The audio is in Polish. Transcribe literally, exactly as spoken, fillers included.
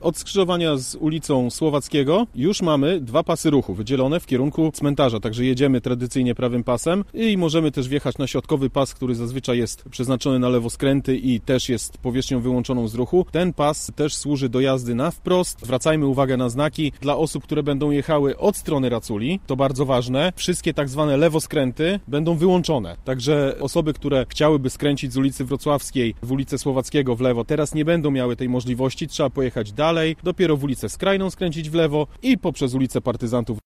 Od skrzyżowania z ulicą Słowackiego już mamy dwa pasy ruchu wydzielone w kierunku cmentarza, także jedziemy tradycyjnie prawym pasem i możemy też wjechać na środkowy pas, który zazwyczaj jest przeznaczony na lewoskręty i też jest powierzchnią wyłączoną z ruchu. Ten pas też służy do jazdy na wprost. Zwracajmy uwagę na znaki dla osób, które będą jechały od strony Raculi. To bardzo ważne. Wszystkie tak zwane lewoskręty będą wyłączone. Także osoby, które chciałyby skręcić z ulicy Wrocławskiej w ulicę Słowackiego w lewo, teraz nie będą miały tej możliwości. Trzeba pojechać dalej, dopiero w ulicę Skrajną skręcić w lewo i poprzez ulicę Partyzantów